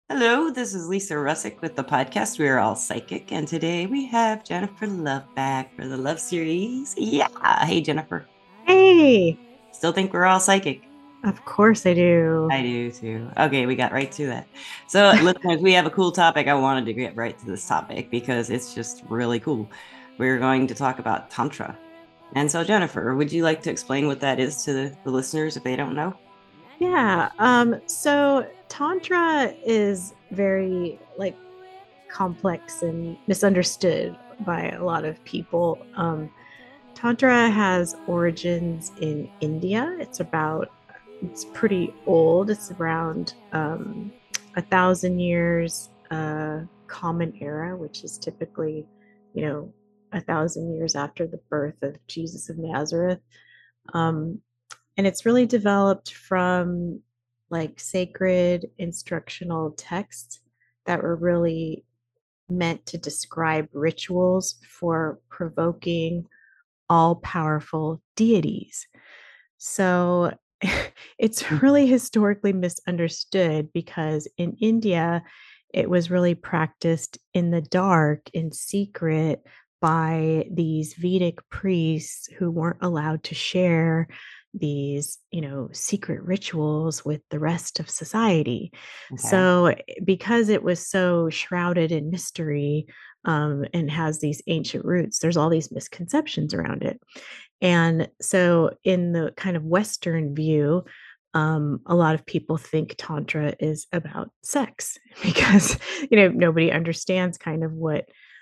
Hello, this is Lisa Russick with the podcast We Are All Psychic, and today we have Jennifer Love back for the Love series. Yeah. Hey, Jennifer. Hey, Still think we're all psychic? of course I do. I do too. Okay, we got right to that. So, listeners, we have a cool topic. I wanted to get right to this topic because it's just really cool. We're going to talk about Tantra. And so, Jennifer, would you like to explain what that is to the listeners if they don't know? Yeah, so Tantra is very complex and misunderstood by a lot of people. Tantra has origins in India. It's pretty old. It's around 1,000 years common era, which is typically, 1,000 years after the birth of Jesus of Nazareth. Um, and it's really developed from like sacred instructional texts that were really meant to describe rituals for provoking all powerful deities. So it's really historically misunderstood because in India, it was really practiced in the dark, in secret, by these Vedic priests who weren't allowed to share these, secret rituals with the rest of society. Okay. So, because it was so shrouded in mystery, and has these ancient roots, there's all these misconceptions around it. And so, in the kind of Western view, a lot of people think Tantra is about sex because, nobody understands kind of what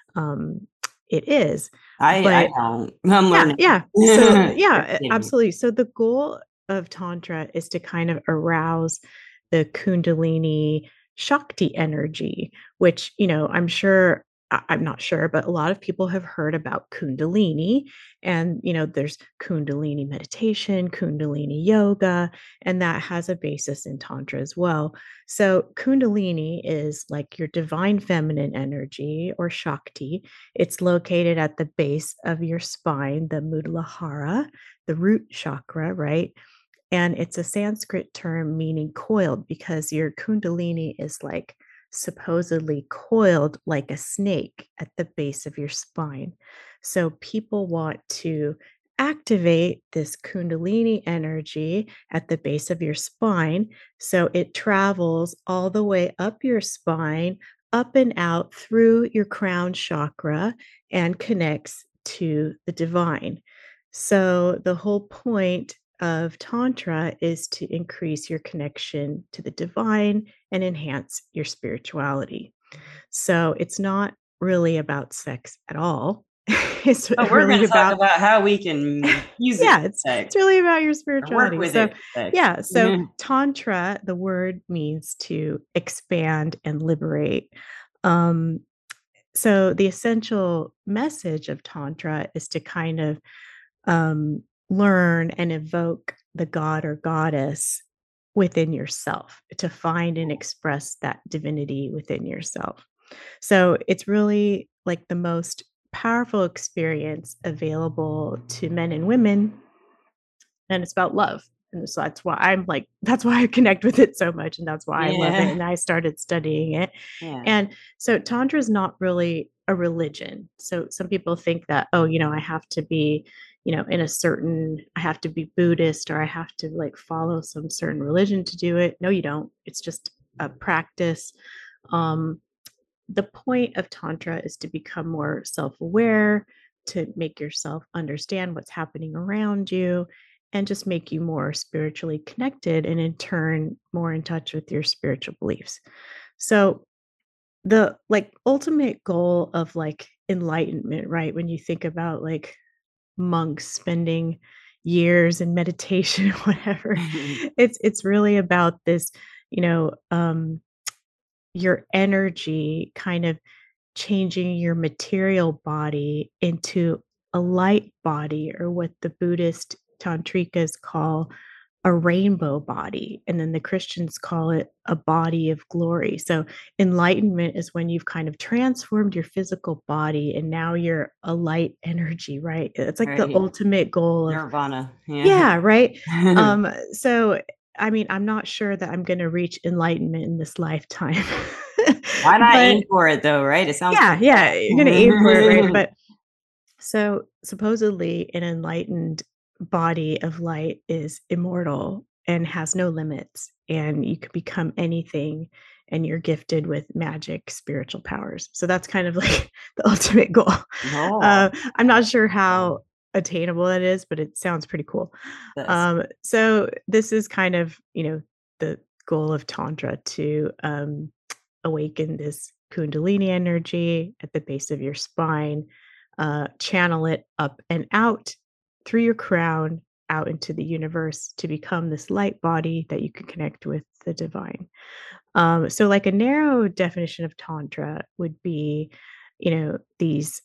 it is. I But don't. I'm yeah, learning. yeah. So, Just yeah, kidding. absolutely. So, the goal of Tantra is to kind of arouse the Kundalini Shakti energy, which, I'm sure. I'm not sure, but a lot of people have heard about Kundalini. And, there's Kundalini meditation, Kundalini yoga, and that has a basis in Tantra as well. So, Kundalini is like your divine feminine energy or Shakti. It's located at the base of your spine, the Muladhara, the root chakra, right? And it's a Sanskrit term meaning coiled because your Kundalini is like supposedly coiled like a snake at the base of your spine. So people want to activate this Kundalini energy at the base of your spine. So it travels all the way up your spine, up and out through your crown chakra, and connects to the divine. So the whole point of Tantra is to increase your connection to the divine and enhance your spirituality. So it's not really about sex at all. It's But we're going really to talk about about how we can use it yeah, for sex it's really about your or work spirituality. with So it for sex. yeah, so Tantra, the word means to expand and liberate. Um, so the essential message of Tantra is to kind of learn and evoke the god or goddess within yourself, to find and express that divinity within yourself. So it's really like the most powerful experience available to men and women, and it's about love. And so that's why I connect with it so much. And that's why I love it. Yeah. And I started studying it. Yeah. And so Tantra is not really a religion. So some people think that, oh, I have to be, I have to be Buddhist or I have to like follow some certain religion to do it. No, you don't. It's just a practice. Um, the point of Tantra is to become more self aware, to make yourself understand what's happening around you, and just make you more spiritually connected and in turn more in touch with your spiritual beliefs. So, the like ultimate goal of like enlightenment, right? When you think about like monks spending years in meditation or whatever, it's really about this, you know, your energy kind of changing your material body into a light body, or what the Buddhist tantrikas call a rainbow body. And then the Christians call it a body of glory. So enlightenment is when you've kind of transformed your physical body and now you're a light energy, right? It's like the Right. ultimate goal of, Nirvana. Yeah. yeah, right. So I mean, I'm not sure that I'm going to reach enlightenment in this lifetime. Why not But aim for it though, right? It sounds yeah, pretty yeah, you're going to aim for it, right? cool. But so supposedly an enlightened body of light is immortal and has no limits, and you could become anything, and you're gifted with magic spiritual powers. So that's kind of like the ultimate goal. No, I'm not sure how attainable that is, but it sounds pretty cool. that's So this is kind of, the goal of Tantra to awaken this Kundalini energy at the base of your spine, channel it up and out through your crown, out into the universe to become this light body that you can connect with the divine. So, like a narrow definition of Tantra would be, these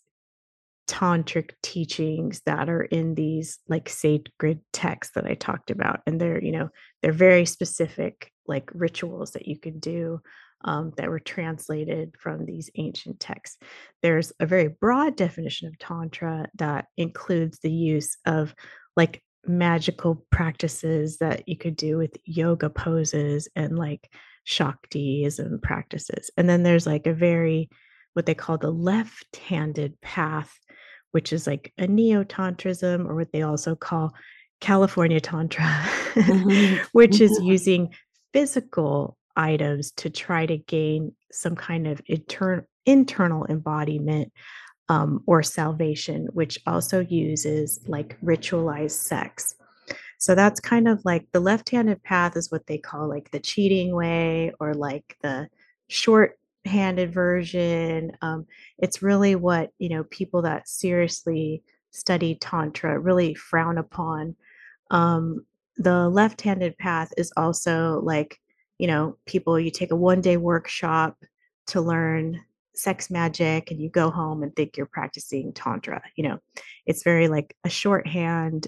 tantric teachings that are in these like sacred texts that I talked about. And they're very specific, like rituals that you can do, that were translated from these ancient texts. There's a very broad definition of Tantra that includes the use of like magical practices that you could do with yoga poses and like Shaktiism practices. And then there's like a very, what they call the left handed path, which is like a neo-tantrism, or what they also call California Tantra, which is using physical items to try to gain some kind of internal embodiment, or salvation, which also uses like ritualized sex. So that's kind of like the left-handed path is what they call like the cheating way, or like the short-handed version. It's really what, people that seriously study Tantra really frown upon. Um, the left-handed path is also like, people, you take a one-day workshop to learn sex magic and you go home and think you're practicing Tantra. It's very like a shorthand,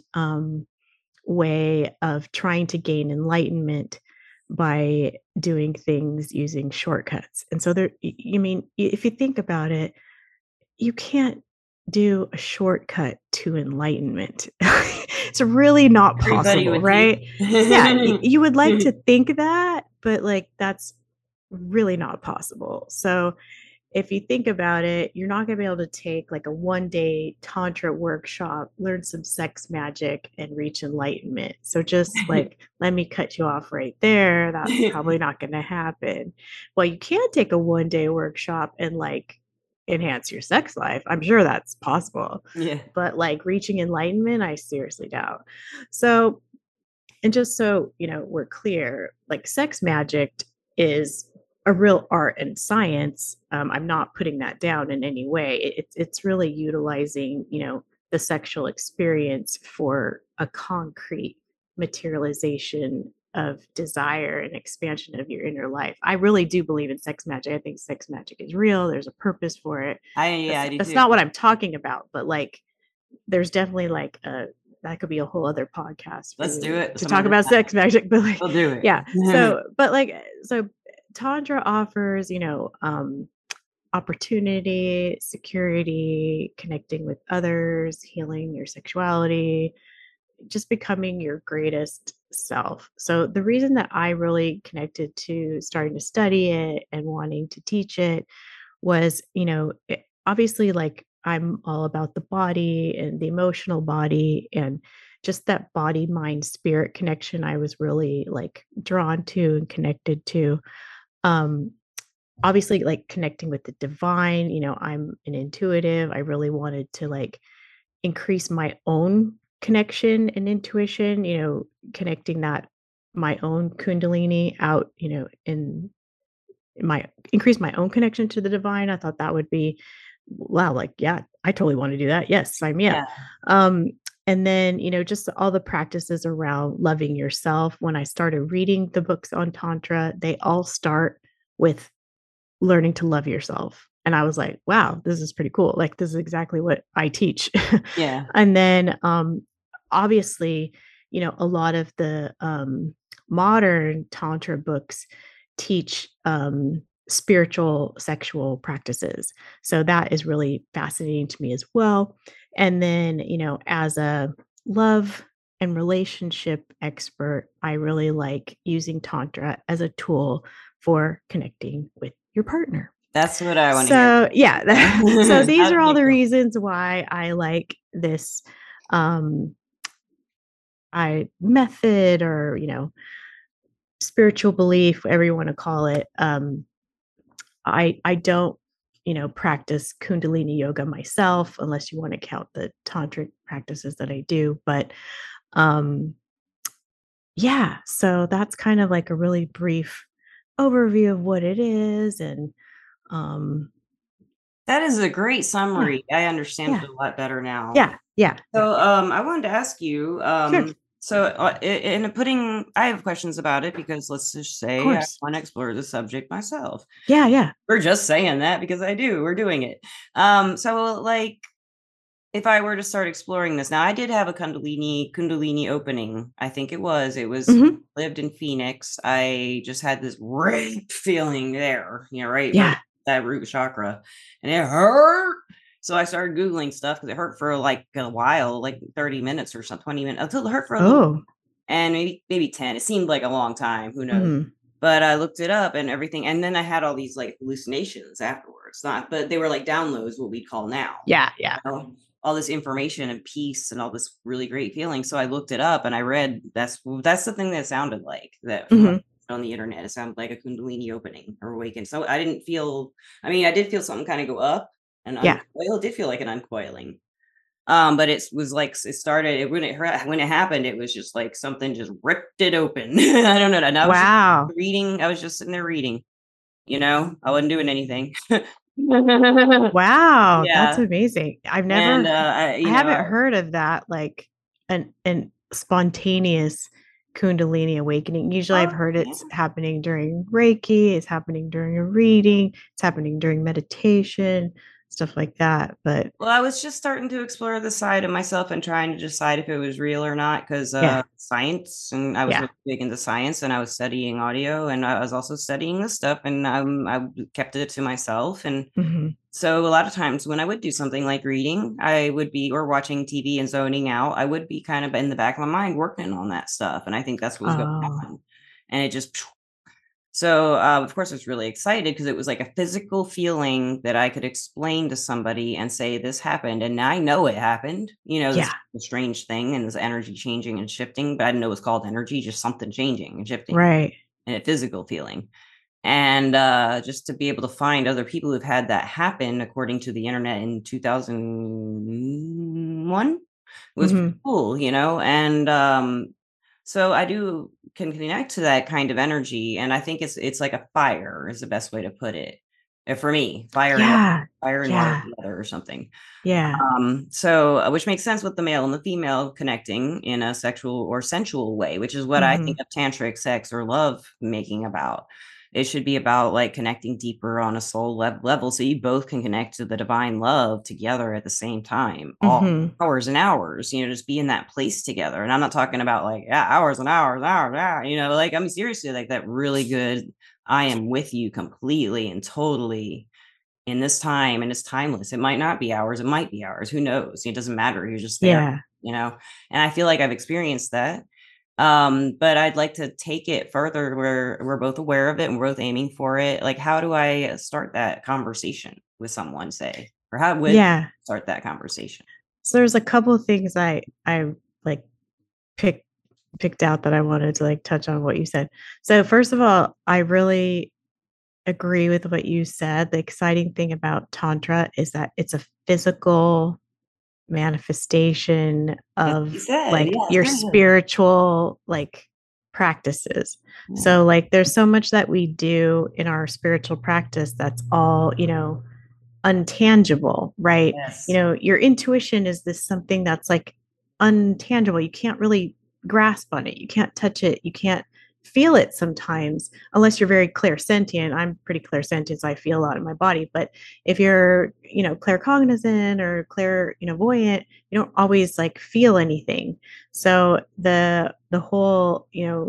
way of trying to gain enlightenment by doing things using shortcuts. And so if you think about it, you can't do a shortcut to enlightenment. It's really not everybody possible, would think. right? Yeah, you would like to think that, but like that's really not possible. So if you think about it, you're not going to be able to take like a 1 day Tantra workshop, learn some sex magic, and reach enlightenment. So just like, let me cut you off right there. That's probably not going to happen. Well, you can take a 1 day workshop and like enhance your sex life. I'm sure that's possible. Yeah. But like reaching enlightenment, I seriously doubt. So, and just so, we're clear, like sex magic is a real art and science. I'm not putting that down in any way. It's really utilizing, the sexual experience for a concrete materialization of desire and expansion of your inner life. I really do believe in sex magic. I think sex magic is real. There's a purpose for it. Yeah, That's I do that's too. not what I'm talking about, but like there's definitely like a that could be a whole other podcast Let's do it to some talk other about time. sex magic, but like, We'll do it. yeah. So Tantra offers, opportunity, security, connecting with others, healing your sexuality, just becoming your greatest self. So the reason that I really connected to starting to study it and wanting to teach it was, obviously, like I'm all about the body and the emotional body and just that body, mind, spirit connection. I was really like drawn to and connected to. Um, Obviously, like connecting with the divine, I'm an intuitive. I really wanted to like increase my own connection and intuition, connecting that my own kundalini out, in my increase my own connection to the divine. I thought that would be wow, like, yeah, I totally want to do that. Yes, sign me up. Yeah. Um, and then, just all the practices around loving yourself. When I started reading the books on Tantra, they all start with learning to love yourself. And I was like, wow, this is pretty cool. Like, this is exactly what I teach. Yeah. And then, obviously, a lot of the modern Tantra books teach spiritual sexual practices. So that is really fascinating to me as well. And then, as a love and relationship expert, I really like using Tantra as a tool for connecting with your partner. That's what I want to hear. So, yeah. So, these How are do all you the feel? reasons why I like this um, I method or, spiritual belief, whatever you want to call it. I don't, practice Kundalini yoga myself, unless you want to count the tantric practices that I do. But um, yeah, so that's kind of like a really brief overview of what it is, and um, That is a great yeah, summary. I understand it yeah, a lot better now. yeah, yeah, yeah. So, I wanted to ask you, Sure, of in putting, I have questions about it because let's just say I course. want to explore the subject myself. Yeah, yeah. We're just saying that because I do. We're doing it. So like if I were to start exploring this, now I did have a Kundalini opening. I think it was Hmm. lived in Phoenix. I just had this rape feeling there, right where Yeah. that root chakra, and it hurt. So I started Googling stuff because it hurt for like a while, like 30 minutes or something, 20 minutes until it hurt for a little, Oh. and maybe 10. It seemed like a long time, who knows? Hmm. But I looked it up and everything, and then I had all these like hallucinations afterwards. Not, but they were like downloads, what we call now. Yeah, yeah. All this information and peace and all this really great feeling. So I looked it up and I read that's the thing that sounded like that from what Hmm. on the internet. It sounded like a Kundalini opening or awaken. So I didn't feel. I mean, I did feel something kind of go up and Yeah. uncoil. It did feel like an uncoiling. But it was like it started when it happened. It was just like something just ripped it open. I don't know. And I was just Wow. reading. I was just sitting there reading. I wasn't doing anything. Wow, that's Yeah, amazing. and I haven't heard of that, like an spontaneous Kundalini awakening. Usually I've heard yeah. it's happening during Reiki, it's happening during a reading, it's happening during meditation, stuff like that. But Well, I was just starting to explore the side of myself and trying to decide if it was real or not because yeah, science, and I was yeah. really big into science, and I was studying audio, and I was also studying this stuff, and I kept it to myself. And Hmm. so a lot of times when I would do something like reading, I would be or watching TV and zoning out, I would be kind of in the back of my mind working on that stuff, and I think that's what was going Oh, on, and it just so, of course, I was really excited because it was like a physical feeling that I could explain to somebody and say, "This happened," and I know it happened. This yeah, strange thing and this energy changing and shifting, but I didn't know it was called energy, just something changing and shifting, right. and a physical feeling. And just to be able to find other people who've had that happen, according to the internet in 2001, was pretty Hmm. cool, And so I do can connect to that kind of energy, and I think it's like a fire is the best way to put it. For me, Yeah, fire and water yeah, together or something. yeah. So which makes sense with the male and the female connecting in a sexual or sensual way, which is what I Hmm. think of tantric sex or love making about. It should be about like connecting deeper on a soul level so you both can connect to the divine love together at the same time, all Hmm. hours and hours, just be in that place together. And I'm not talking about like, yeah, hours and hours, hours, hours, like I'm seriously like that really good. I am with you completely and totally in this time, and it's timeless. It might not be hours, it might be hours. Who knows? It doesn't matter. You're just there, Yeah. And I feel like I've experienced that. But I'd like to take it further where we're both aware of it and we're both aiming for it. Like, how do I start that conversation with someone, say, or how would Yeah. start that conversation? So there's a couple of things I like picked picked out that I wanted to like touch on what you said. So first of all, I really agree with what you said. The exciting thing about tantra is that it's a physical manifestation That's what you of said. like Yeah, it's your very good. spiritual like practices. Yeah. So like there's so much that we do in our spiritual practice that's all, untangible, right? Yes. Your intuition is this something that's like untangible. You can't really grasp on it. You can't touch it. You can't feel it sometimes unless you're very clairsentient. I'm pretty clairsentient, so I feel a lot in my body. But if you're, claircognizant or voyant, you don't always like feel anything. So the whole,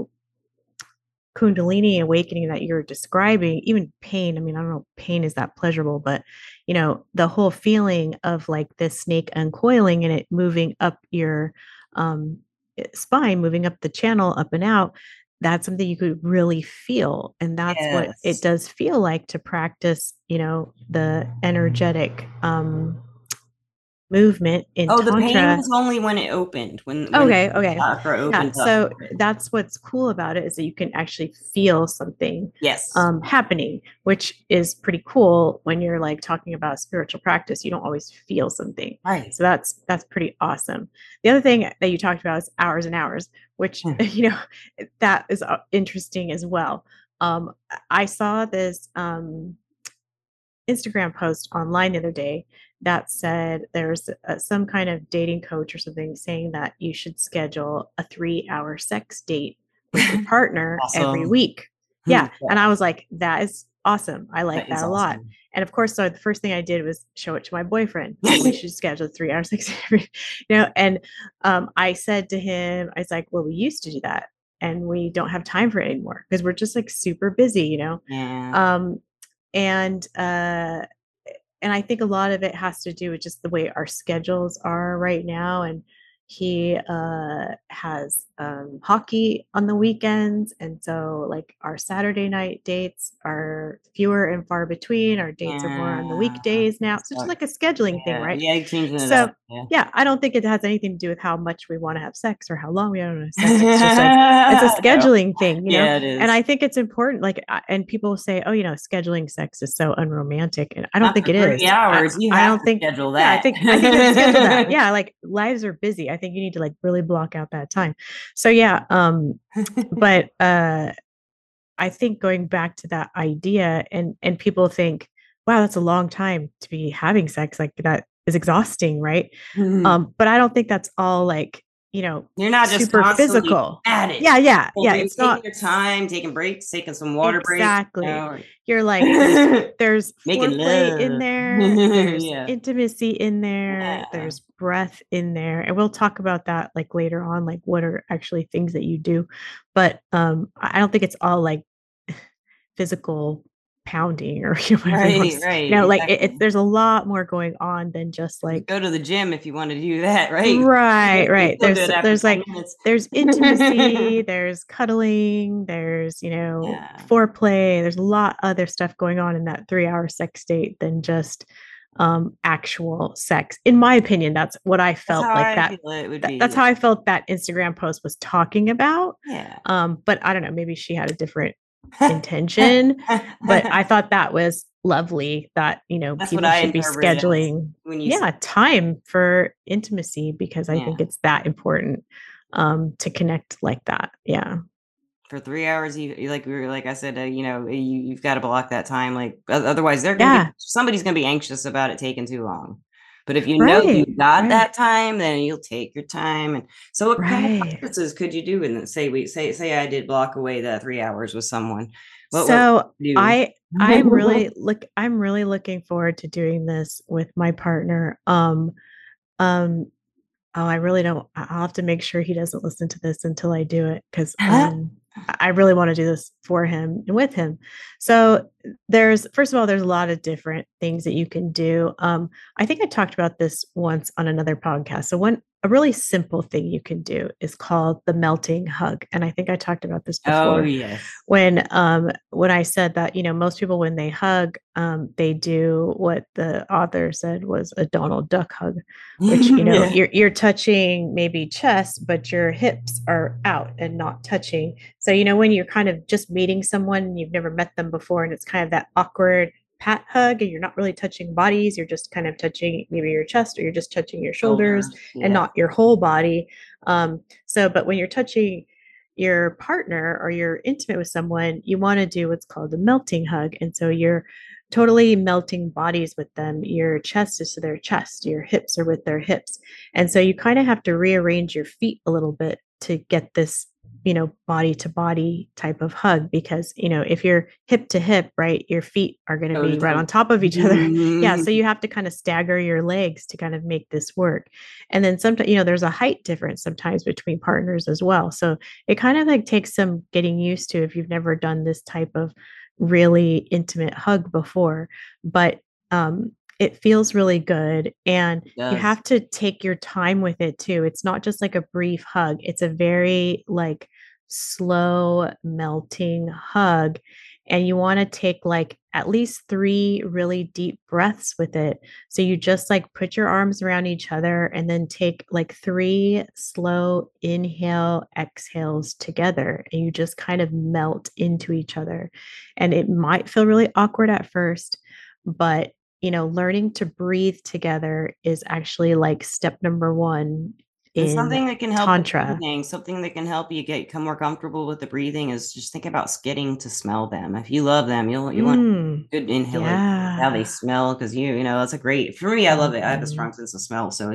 Kundalini awakening that you're describing, even pain, I mean, I don't know if pain is that pleasurable, but the whole feeling of like this snake uncoiling and it moving up your spine moving up the channel, up and out, that's something you could really feel. And that's what it Yes. does feel like to practice, the energetic movement in Oh, the pain Tantra. was only when it opened, when Okay, the okay. chakra Yeah, opened up. so that's what's cool about it, is that you can actually feel something Yes. happening, which is pretty cool. When you're like talking about spiritual practice, you don't always feel something. Right. So that's pretty awesome. The other thing that you talked about is hours and hours, which Hmm. that is interesting as well. I saw this Instagram post online the other day that said there's some kind of dating coach or something saying that you should schedule a 3-hour sex date with your partner every Awesome. week. Hmm. Yeah. Yeah, And I was like, that is awesome. I like that is that a lot. awesome. And of course, so the first thing I did was show it to my boyfriend. Like, we should schedule 3 hours sex every, and I said to him, I was like, well, we used to do that and we don't have time for it anymore because we're just like super busy. Yeah. Um, and I think a lot of it has to do with just the way our schedules are right now. And he has hockey on the weekends, and so like our Saturday night dates are fewer and far between. Our dates are more on the Yeah. weekdays now. So it's just So, like a scheduling thing, yeah. right? Yeah, you're changing it So up. Yeah. yeah, I don't think it has anything to do with how much we want to have sex or how long we want to have sex. It's just like it's a No. scheduling thing. Yeah, it And is. I think it's important. Like, and people say, oh, scheduling sex is so unromantic, and I don't Not think for it three is. I hours. You I have don't to think. schedule Yeah, that. I think you have to schedule that. Yeah, like lives are busy. I think you need to like really block out that time. So yeah, but I think going back to that idea, and people think, wow, that's a long time to be having sex. Like, that is exhausting, right? But I don't think that's all like, You're not just super constantly physical. at it. Yeah, yeah, Well, yeah. you're It's taking not your time, taking breaks, taking some water breaks, exactly. You're like, there's making foreplay in love. there, there's Yeah. intimacy in there, Yeah. there's breath in there. And we'll talk about that like later on, like what are actually things that you do. But I don't think it's all like physical pounding or whatever you want to Right, say. right, Like exactly. there's a lot more going on than just You like go to the gym if you want to do that, right? right, You right. feel good after There's 10 like minutes. there's intimacy, there's cuddling, there's Yeah. foreplay. There's a lot other stuff going on in that 3-hour sex date than just actual sex. In my opinion, that's what I That's felt how like I that. feel it would That's be. how I felt that Instagram post was talking about. Yeah. But I don't know, maybe she had a different intention, but I thought that was lovely that, That's what people I should be interpreted as scheduling, when you said, yeah, time for intimacy, because I think yeah. it's that important to connect like that. Yeah. For 3 hours, like we were, like I said, you've got to block that time. Like otherwise, Yeah. somebody's gonna be anxious about it taking too long. But if you know you Right. got Right. that time, then you'll take your time. And so, what kind of Right. practices could you do? And say I did block away that 3 hours with someone. What would So you I'm really looking forward to doing this with my partner. Um, oh, I really don't. I'll have to make sure he doesn't listen to this until I do it, because do? I really want to do this for him and with him. So there's first of all, there's a lot of different things that you can do. I think I talked about this once on another podcast. So a really simple thing you can do is called the melting hug, and I think I talked about this Oh before yes. when I said that, most people when they hug, they do what the author said was a Donald Duck hug, which, Yeah. you're touching maybe chest, but your hips are out and not touching. So, when you're kind of just meeting someone and you've never met them before, and it's kind of that awkward pat hug, and you're not really touching bodies, you're just kind of touching maybe your chest, or you're just touching your shoulders Shoulders. and Yeah. not your whole body. But when you're touching your partner or you're intimate with someone, you want to do what's called a melting hug. And so you're totally melting bodies with them. Your chest is to their chest, your hips are with their hips. And so you kind of have to rearrange your feet a little bit to get this, body to body type of hug, because, if you're hip to hip, right, your feet are going to Toe to be right toe. on top of each other. Yeah. So you have to kind of stagger your legs to kind of make this work. And then sometimes, there's a height difference sometimes between partners as well. So it kind of like takes some getting used to if you've never done this type of really intimate hug before. But it feels really good, and It you does. have to take your time with it too. It's not just like a brief hug. It's a very like slow melting hug, and you want to take like at least 3 really deep breaths with it. So you just like put your arms around each other and then take like 3 slow inhale exhales together, and you just kind of melt into each other. And it might feel really awkward at first, but learning to breathe together is actually like step number 1 And in something that can help with tantra. breathing, something that can help you become more comfortable with the breathing is just think about getting to smell them. If you love them, you want Mm, good inhalation, how they yeah. smell, because that's a great for me. I love it. I have a Mhm. strong sense of smell, so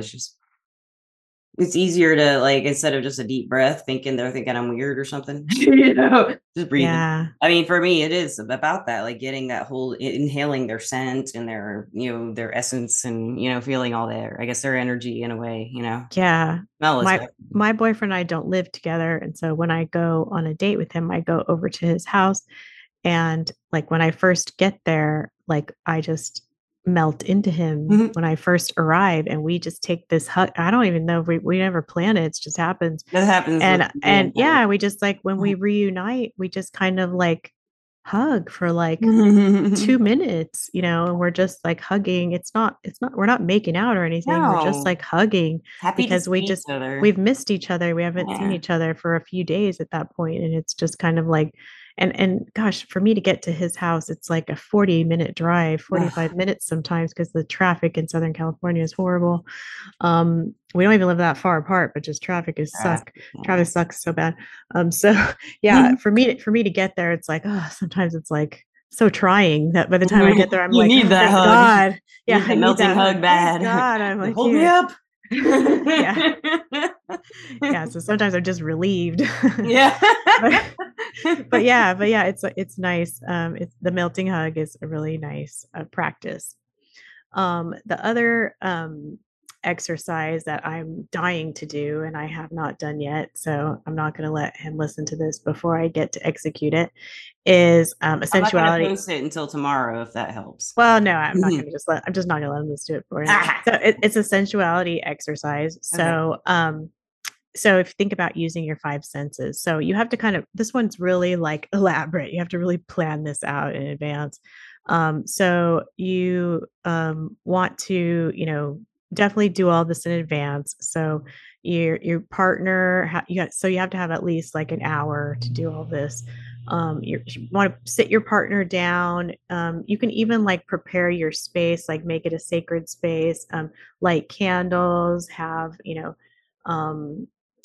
it's easier to like instead of just a deep breath, thinking they're thinking I'm weird or something, just breathing. Yeah. I mean, for me, it is about that, like getting that whole inhaling their scent and their essence and, feeling all their, I guess, their energy in a way, Yeah. smell is My definitely. my boyfriend and I don't live together, and so when I go on a date with him, I go over to his house, and like when I first get there, like I just melt into him Mhm. when I first arrive, and we just take this hug. I don't even know if we never plan it, it just happens. That happens with And being yeah, we just like when we Mhm. reunite, we just kind of like hug for like 2 minutes, and we're just like hugging. It's not we're not making out or anything. We're just No, like hugging happy to because see each other. we've missed each other. We haven't seen Yeah. each other for a few days at that point, and it's just kind of like and gosh, for me to get to his house, it's like a 40-minute drive, 45 Ugh, minutes sometimes because the traffic in Southern California is horrible. We don't even live that far apart, but just traffic, yeah. traffic sucks so bad. So yeah, for me to get there, it's like, oh, sometimes it's like so trying that by the time I get there, I'm You like, need oh, that thank hug. You God. Yeah, need I that need melting that hug. hug Thank bad. God I'm like Hold me here. up. Yeah. Yeah. So sometimes I'm just relieved. Yeah. but but yeah, it's nice. It's the melting hug is a really nice practice. The other exercise that I'm dying to do and I have not done yet, so I'm not going to let him listen to this before I get to execute it, is I'm not gonna essentiality. post it until tomorrow if that helps. Well, no, I'm just not going to let him just do it for him. So it's a sensuality exercise. Okay. So if you think about using your 5 senses, so you have to kind of, this one's really like elaborate. You have to really plan this out in advance. So you want to, definitely do all this in advance. So your partner, so you have to have at least like an hour to do all this. You want to sit your partner down. You can even like prepare your space, like make it a sacred space. Light candles, have um,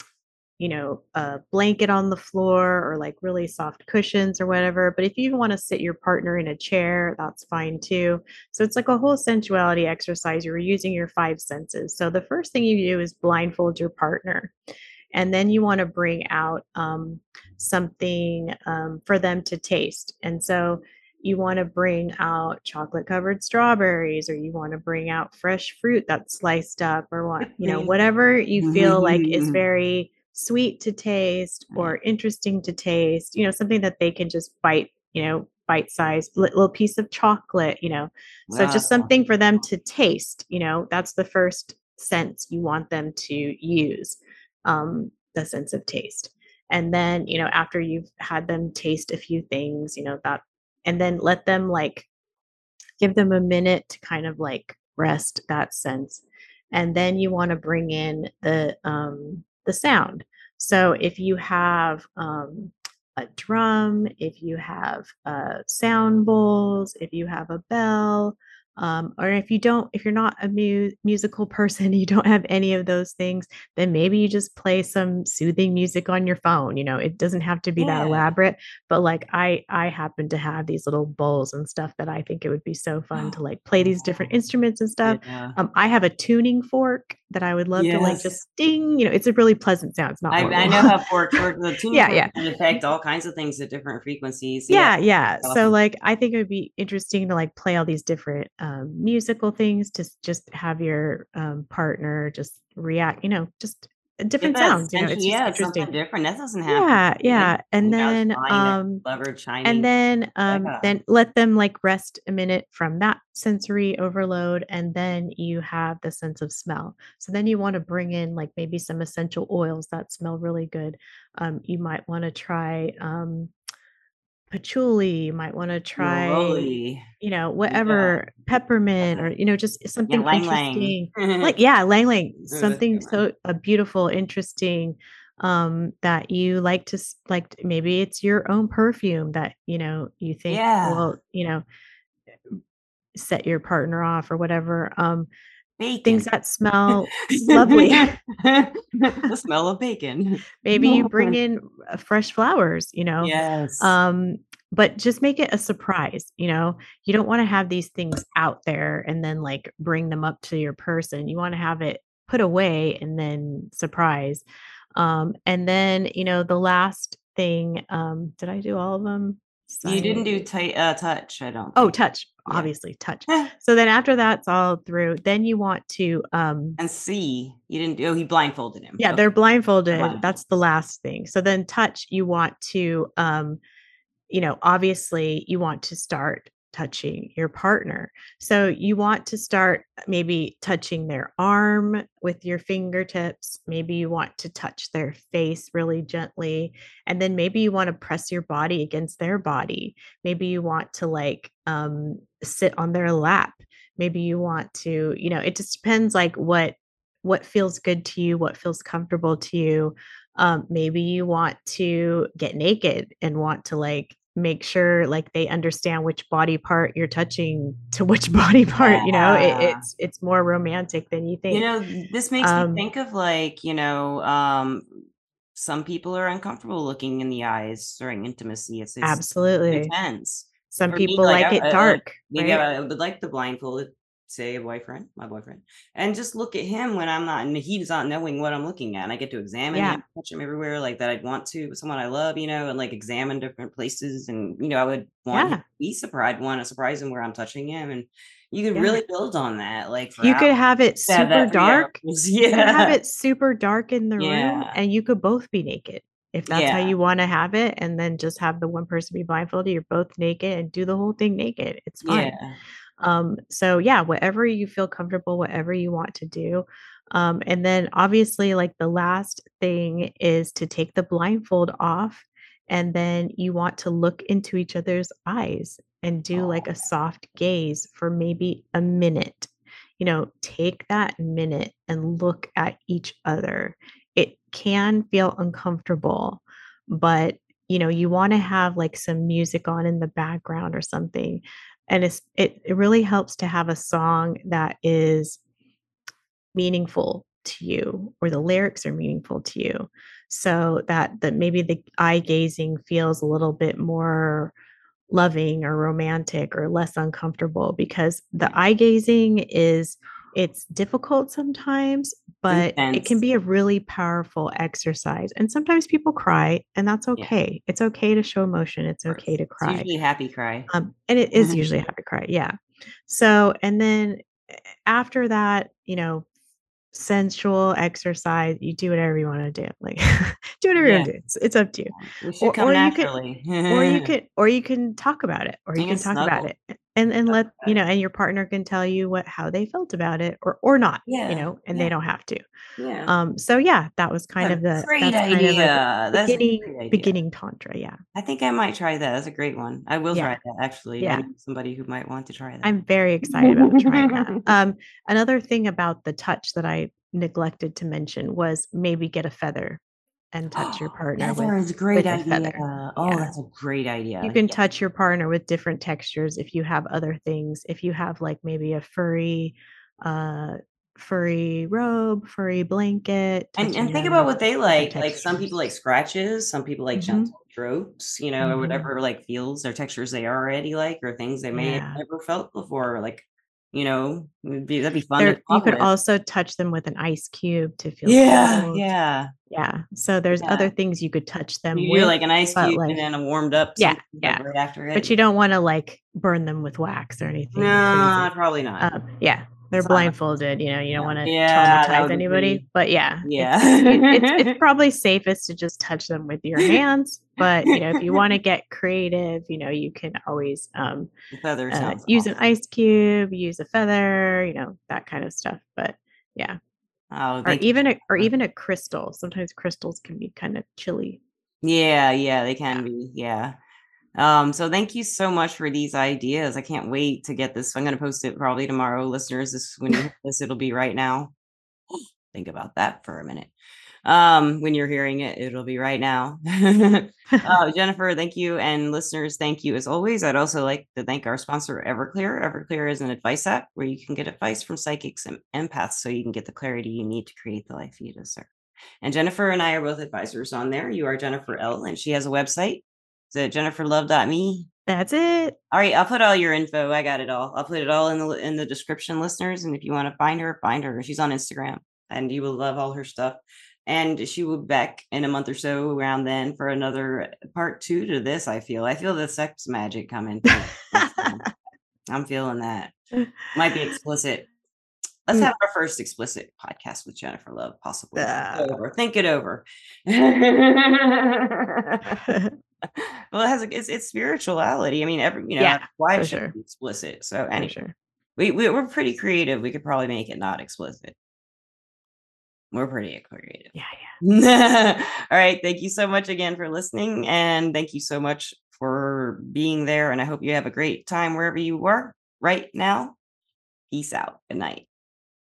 a blanket on the floor or like really soft cushions or whatever. But if you want to sit your partner in a chair, that's fine too. So it's like a whole sensuality exercise. You're using your 5 senses. So the first thing you do is blindfold your partner. And then you want to bring out something for them to taste. And so you want to bring out chocolate covered strawberries, or you want to bring out fresh fruit that's sliced up, or whatever you feel like is very sweet to taste or interesting to taste, something that they can just bite, bite sized little piece of chocolate, so Well, just something for them to taste, that's the first sense you want them to use, the sense of taste. And then, after you've had them taste a few things, that, and then let them like give them a minute to kind of like rest that sense. And then you want to bring in the sound. So if you have a drum, if you have sound bowls, if you have a bell, or if you're not a musical person, you don't have any of those things, then maybe you just play some soothing music on your phone. It doesn't have to be that yeah. elaborate, but like I happen to have these little bowls and stuff that I think it would be so fun to like play these different instruments and stuff. Yeah. I have a tuning fork that I would love to like Yes. just ding, it's a really pleasant sound. It's not I horrible. know how forks work. The tuning Yeah, fork yeah. can affect all kinds of things at different frequencies. Yeah. Yeah, yeah. So Awesome. like I think it would be interesting to like play all these different musical things to just have your partner just react, just Get different that sounds, it's sensual, just yeah, it's interesting. something different. That doesn't happen. Yeah, yeah, You know, just lying there, levered, and shining. Yeah. then let them like rest a minute from that sensory overload, and then you have the sense of smell. So then you want to bring in like maybe some essential oils that smell really good. You might want to try patchouli, you might want to try, Neroli. Yeah. whatever, peppermint, or just Yeah, something lang lang. interesting. Like, yeah, lang lang, Ooh, that's a something good one. so beautiful, interesting, that you like to like, maybe it's your own perfume that you think Yeah. will set your partner off or whatever. Things Bacon. that smell lovely. The smell of bacon. Maybe you bring in fresh flowers, Yes. um, but just make it a surprise, You don't wanna have these things out there and then, like, bring them up to your person. You wanna have it put away and then surprise. And then, the last thing, did I do all of them? You didn't do Sight. touch, I don't Oh, think. touch, Yeah. obviously, touch. So then after that's all through, then you want to, And see, you didn't do, oh, he blindfolded him. yeah, Okay. they're blindfolded. Blindfold. That's the last thing. So then touch, you want to, obviously you want to start touching your partner. So you want to start maybe touching their arm with your fingertips. Maybe you want to touch their face really gently. And then maybe you want to press your body against their body. Maybe you want to like sit on their lap. Maybe you want to, it just depends like what feels good to you, what feels comfortable to you. Maybe you want to get naked and want to like make sure like they understand which body part you're touching to which body part, Yeah. it's more romantic than you think. This makes me Um, think of like, some people are uncomfortable looking in the eyes during intimacy. It's Absolutely. intense. Some For me, people like like it like dark, maybe right? I would like the blindfolded, say my boyfriend, and just look at him when I'm not, and he's not knowing what I'm looking at, and I get to examine him, Yeah. touch him everywhere, like that I'd want to with someone I love, and like examine different places, and I would want him to Yeah. be surprised, want to surprise him where I'm touching him, and you could Yeah. really build on that, like for You hours. could have it Have super that 3 hours. dark. You could have Yeah. it super dark in the room, Yeah. and you could both be naked if that's how Yeah. you wanna have it, and then just have the one person be blindfolded, you're both naked, and do the whole thing naked. It's fun. Yeah. So yeah, whatever you feel comfortable, whatever you want to do. And then obviously, like the last thing is to take the blindfold off, and then you want to look into each other's eyes and do like a Oh, soft gaze for maybe a minute. Take that minute and look at each other. It can feel uncomfortable, but you want to have like some music on in the background or something, and it really helps to have a song that is meaningful to you, or the lyrics are meaningful to you, so that maybe the eye gazing feels a little bit more loving or romantic or less uncomfortable, because the eye gazing it's difficult sometimes, it's but it can intense. be a really powerful exercise. And sometimes people cry, and that's Yeah, okay. It's okay to show emotion. It's of okay course. to It's cry. usually a happy cry. And it is usually a happy cry. Yeah. So, and then after that, sensual exercise, you do whatever you want to do. Like do whatever you want Yeah, to do. It's up to you. it should Or come or you could naturally. or you can talk about it, or you You can can talk about snuggle. it, and Talk let about it. and your partner can tell you how they felt about it, or not, Yeah, and they yeah, don't have to. yeah. So yeah, that was kind That's of a great that's kind of like idea. That's a great idea. beginning tantra. Yeah. I think I might try that. That's a great one. I will try Yeah. that actually. I Yeah. know somebody who might want to try that. I'm very excited about trying that. Another thing about the touch that I neglected to mention was maybe get a feather and touch your partner Feather is a great with a idea. feather. Oh, Yeah. that's a great You idea. can Yeah. touch your partner with different textures if you have other things. If you have like maybe a uh, furry robe, furry blanket, touching And think them about with what they different like some people textures. like scratches, some people like gentle Mhm. strokes, or Mhm. whatever like feels or textures they already like or things they may have Yeah. never felt before. Like, that'd be fun to There, you talk could with. also touch them with an ice cube to feel Yeah, cold. yeah, Yeah. So there's yeah. other things you could touch them You do with, like an ice but cube like, and then a warmed up yeah, something like yeah. right after But it. you don't wanna like burn them with wax or anything No, crazy. probably not. Yeah. they're Silent. blindfolded, you know, you don't want to Yeah, that traumatize would be anybody. pretty. But yeah, Yeah. it's probably safest to just touch them with your hands. But you know, if you want to get creative, you know, you can always The feather sounds use an awesome. ice cube, use a feather, you know, that kind of stuff. But yeah, Oh, thank you. or even a crystal. Sometimes crystals can be kind of chilly. Yeah, yeah, they Yeah. can be. Yeah. So thank you so much for these ideas. I can't wait to get this. I'm going to post it probably tomorrow, listeners. This when you hear this, it'll be right now. Think about that for a minute. When you're hearing it, it'll be right now. Jennifer, thank you. And listeners, thank you as always. I'd also like to thank our sponsor, Everclear. Everclear is an advice app where you can get advice from psychics and empaths so you can get the clarity you need to create the life you deserve. And Jennifer and I are both advisors on there. You are Jennifer L, and she has a website. It's at jenniferlove.me. That's it. All right, I'll put all your info. I got it all. I'll put it all in the description, listeners. And if you want to find her, find her. She's on Instagram, and you will love all her stuff. And she will be back in a month or so around then for another part 2 to this. I feel the sex magic coming. I'm feeling that. Might be explicit. Let's have our first explicit podcast with Jennifer Love, possibly. Think it over. Well, it's spirituality. I mean, why it should be explicit. So anyway, we're pretty creative. We could probably make it not explicit. We're pretty creative. Yeah. All right. Thank you so much again for listening, and thank you so much for being there. And I hope you have a great time wherever you are right now. Peace out. Good night.